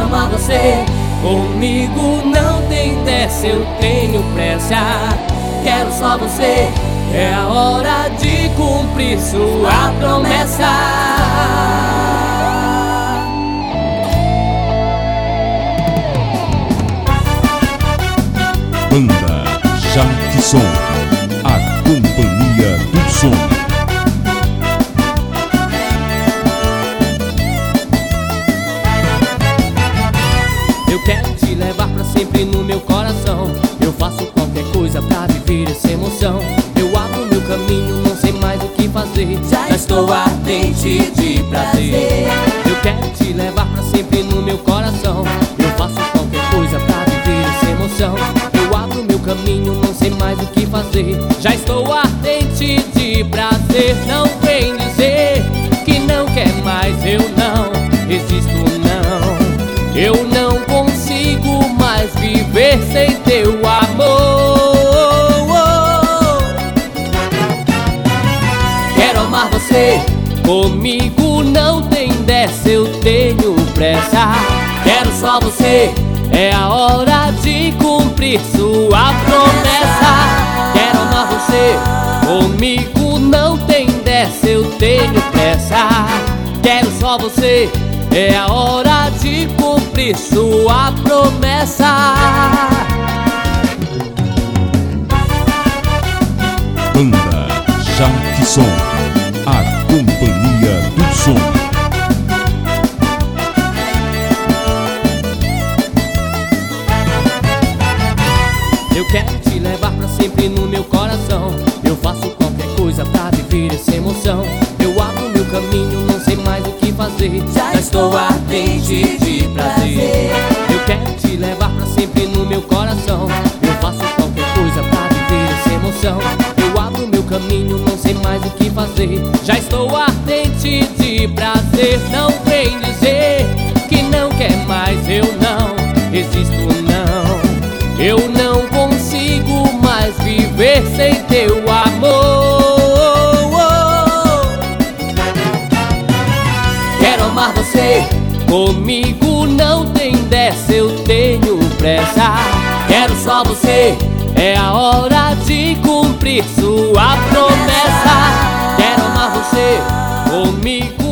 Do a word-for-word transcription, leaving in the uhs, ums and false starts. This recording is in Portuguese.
amar você. Comigo não tem dessa, eu tenho pressa. Quero só você. É a hora de cumprir sua promessa. Banda Jackson, a companhia do som. Eu quero te levar pra sempre no meu coração. Eu faço qualquer coisa pra viver essa emoção. Eu abro meu caminho, não sei mais o que fazer. Já estou ardente de prazer. Eu quero te levar pra sempre no meu coração. Eu faço qualquer coisa pra viver essa emoção. Eu abro meu caminho, não sei mais o que fazer. Já estou ardente de prazer. Não vem dizer que não quer mais. Eu não resisto, não. Eu não consigo mais viver sem teu amor. Quero amar você. Comigo não tem dessa, eu tenho pressa. Quero só você. É a hora de cumprir sua promessa. Quero amar você. Comigo não tem dessa, eu tenho pressa. Quero só você. É a hora de cumprir sua promessa. Banda Jackson, a companhia do som. Eu quero te levar pra sempre no meu coração. Eu faço qualquer coisa pra viver essa emoção. Eu abro meu caminho, não sei mais o que fazer. Já estou ardente de prazer. Eu quero te levar pra sempre no meu coração. Eu faço qualquer coisa pra viver essa emoção. Eu abro meu caminho, não sei mais o que fazer. Já estou ardente de prazer. Não vem dizer que não quer mais. Eu não resisto, não. Eu não consigo mais viver sem teu amor. Quero amar você. Comigo não tem dessa, eu tenho pressa. Quero só você. É a hora de cumprir sua promessa. Quero amar você. Comigo